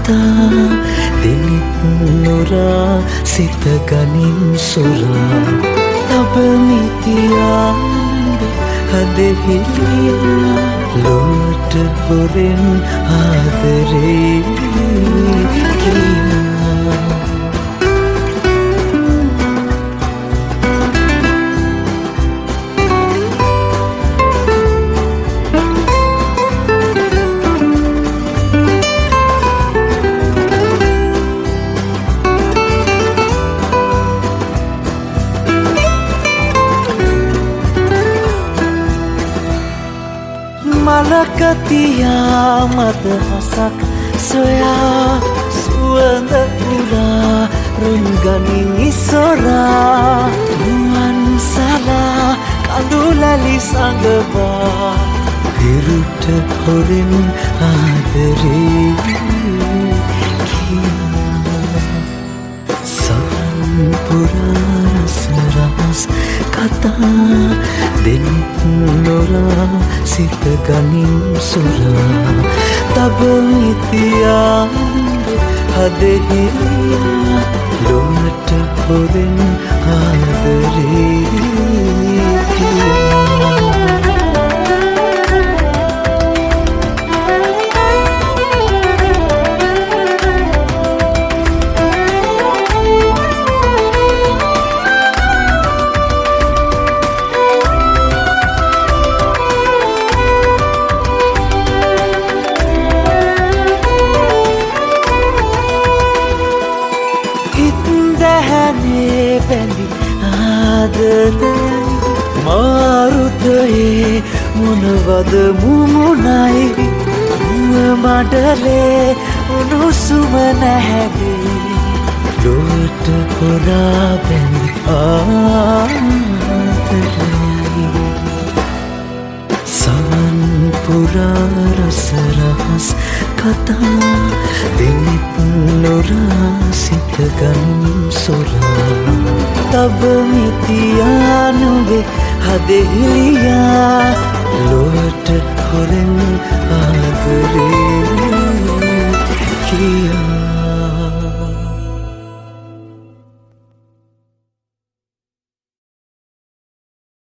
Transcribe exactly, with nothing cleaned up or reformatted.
කතා දෙනෙත් නොරා සිත ගනින් සොරා තබමිතියාන්ද හදෙහිලියා ලොවට හොරෙන් ආදරේ කියා මලකතියා මත හසක් සොයා සුවඳ පුරා රුන්ගනින් ඉසොරා මුවන් සලා කඳුලැලි සඟවා හිරුට හොරෙන් ආදරේ සවන් පුරා රසරහස් කතා දෙනෙත් නොරා සිත ගනින් සොරා තබමිතියාන්ද හදෙහිලියා ලොවට හොරෙන් ආදරේ බැඳි ආදරේ මාරුතයේ මොනවද මුමුණයි මුව මඩලේ උණුසුම නැහැගේ ලොවට හොරා බැඳි ආදරේ සවන් පුරා රසරහස් කතා දෙනෙත් නොරා සිත ගනින් සොරා තබමිතියා නුඹේ හදෙහිලියා ලොවට හොරෙන් ආදරේ කියා